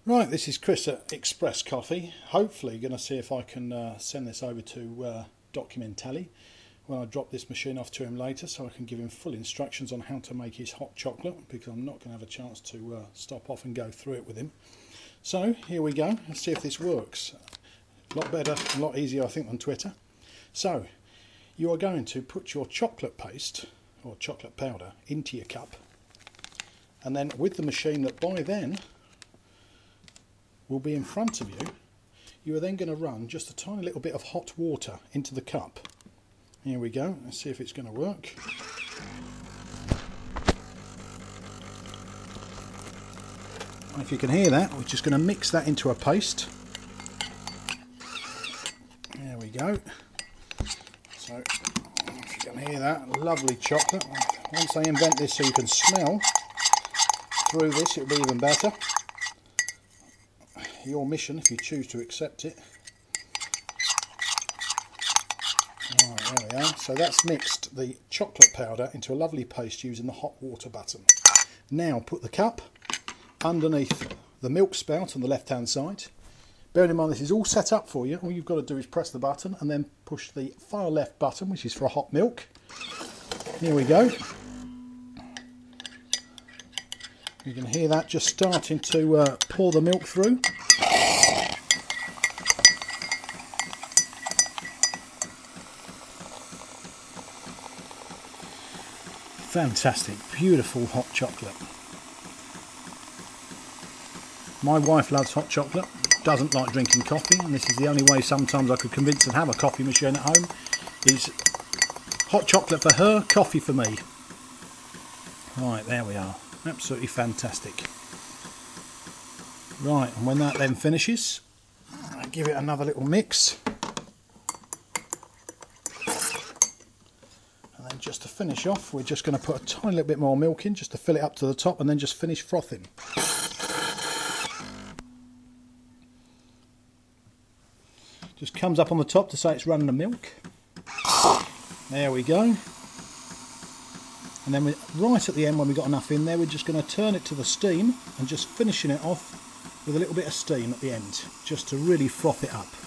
Right, this is Chris at Express Coffee. Hopefully going to see if I can send this over to Documentally when I drop this machine off to him later, so I can give him full instructions on how to make his hot chocolate, because I'm not going to have a chance to stop off and go through it with him. So here we go. Let's see if this works. A lot better, a lot easier I think than Twitter. So you are going to put your chocolate paste or chocolate powder into your cup, and then with the machine that by then will be in front of you, you are then going to run just a tiny little bit of hot water into the cup. Here we go, let's see if it's going to work. If you can hear that, we're just going to mix that into a paste. There we go. So, if you can hear that, lovely chocolate. Once they invent this so you can smell through this, it'll be even better. Your mission if you choose to accept it. Right, there we are. So that's mixed the chocolate powder into a lovely paste using the hot water button. Now put the cup underneath the milk spout on the left hand side. Bearing in mind this is all set up for you, all you've got to do is press the button and then push the far left button, which is for hot milk. Here we go. You can hear that just starting to pour the milk through. Fantastic, beautiful hot chocolate. My wife loves hot chocolate, doesn't like drinking coffee, and this is the only way sometimes I could convince her to have a coffee machine at home, is hot chocolate for her, coffee for me. Right, there we are. Absolutely fantastic. Right, and when that then finishes, I give it another little mix. And then just to finish off, we're just going to put a tiny little bit more milk in, just to fill it up to the top, and then just finish frothing. Just comes up on the top to say it's running the milk. There we go. And then right at the end, when we've got enough in there, we're just going to turn it to the steam and just finishing it off with a little bit of steam at the end, just to really froth it up.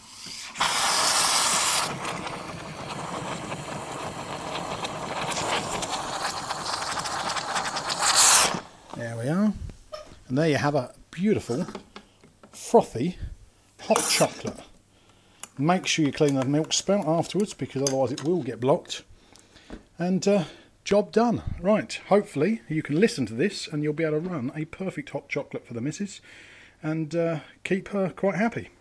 There we are. And there you have a beautiful, frothy, hot chocolate. Make sure you clean the milk spout afterwards, because otherwise it will get blocked. And job done. Right, hopefully you can listen to this and you'll be able to run a perfect hot chocolate for the missus and keep her quite happy.